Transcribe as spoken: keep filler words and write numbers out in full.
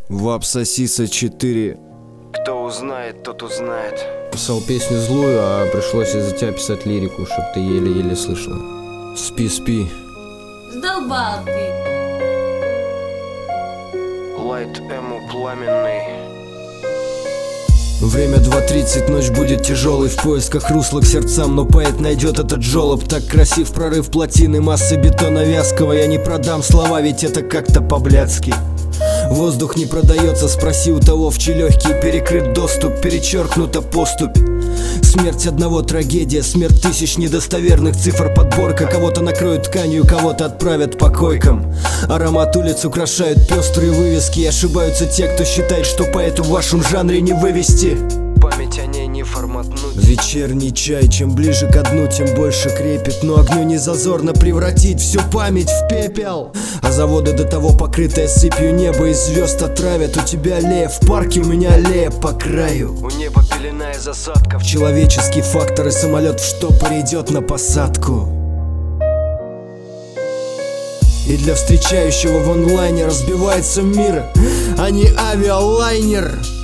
Вапсосиса четыре. Кто узнает, тот узнает. Писал песню злую, а пришлось из-за тебя писать лирику, чтоб ты еле-еле слышал. Спи, спи. Сдолбал ты. Лайт эму пламенный. Время два тридцать, ночь будет тяжелой. В поисках русла к сердцам, но поэт найдет этот жолоб. Так красив прорыв плотины, массы бетона вязкого. Я не продам слова, ведь это как-то по-блядски. Воздух не продается, спроси у того, в чьи легкие перекрыт доступ. Перечеркнута поступь. Смерть одного трагедия, смерть тысяч недостоверных цифр подборка. Кого-то накроют тканью, кого-то отправят по койкам. Аромат улиц украшают пестрые вывески. И ошибаются те, кто считает, что поэту в вашем жанре не вывести. Память о ней не форматнуть. Вечерний чай, чем ближе ко дну, тем больше крепит. Но огню не зазорно превратить всю память в пепел. А заводы до того покрытые сыпью небо из звезд отравят. У тебя аллея в парке, у меня аллея по краю. У неба пелена из осадков. Человеческий фактор, и самолет в штопоре идет на посадку. И для встречающего в онлайне разбивается мир, а не авиалайнер.